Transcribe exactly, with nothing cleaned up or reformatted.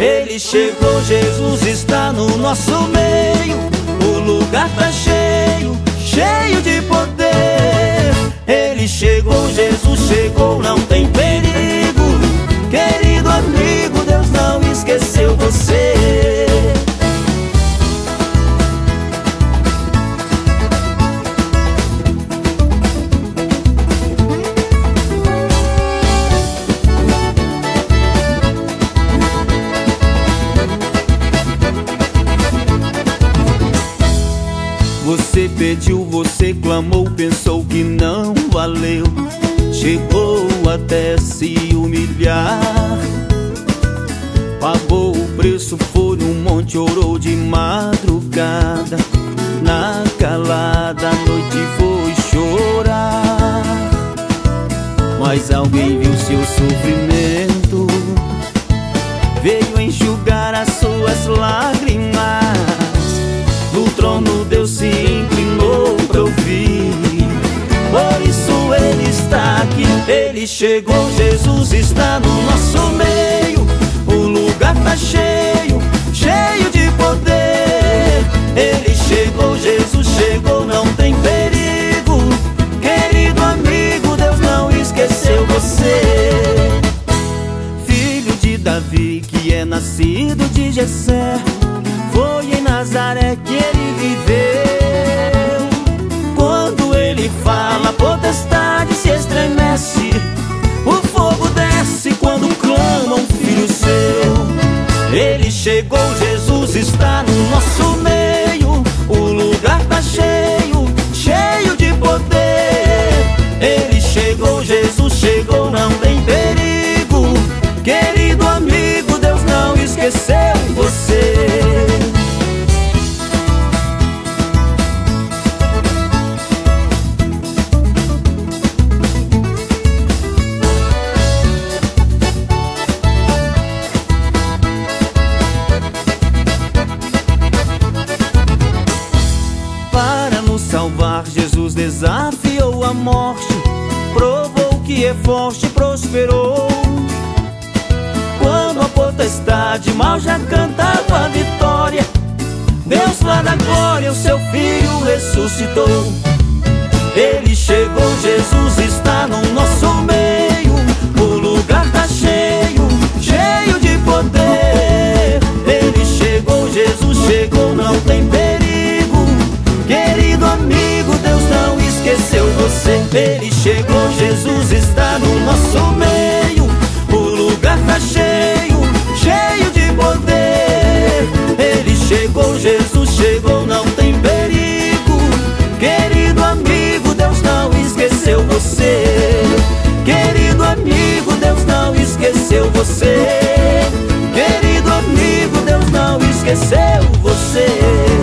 Ele chegou, Jesus está no nosso meio. O lugar tá cheio, cheio de poder. Ele chegou, Jesus chegou, não tem perigo. Querido amigo, Deus não esqueceu você. Você pediu, você clamou, pensou que não valeu. Chegou até se humilhar. Pagou o preço, foi um monte, orou de madrugada. Na calada a noite foi chorar. Mas alguém viu seu sofrimento, veio enxugar as suas lágrimas. No trono Deus se inclinou pra ouvir. Por isso Ele está aqui. Ele chegou, Jesus está no nosso meio. O lugar tá cheio, cheio de poder. Ele chegou, Jesus chegou, não tem perigo. Querido amigo, Deus não esqueceu você. Filho de Davi, que é nascido de Jessé, foi em Nazaré que ele viveu. Quando ele fala, a potestade se estremece. O fogo desce quando clama um filho seu. Ele chegou, Jesus está no nosso meio. O lugar tá cheio, cheio de poder. Ele chegou, Jesus chegou, não tem perigo. Querido amigo, Deus não esqueceu você. Salvar, Jesus desafiou a morte, provou que é forte, prosperou. Quando a potestade mal já cantava a vitória, Deus lá da glória o seu filho ressuscitou. Ele chegou, Jesus está no nosso meio. O lugar tá cheio, cheio de poder. Ele chegou, Jesus chegou, não tem perigo. Querido amigo, Deus não esqueceu você. Ele chegou, Jesus está no nosso meio. O lugar tá cheio, cheio de poder. Ele chegou, Jesus chegou, não tem perigo. Querido amigo, Deus não esqueceu você. Querido amigo, Deus não esqueceu você. Querido amigo, Deus não esqueceu você.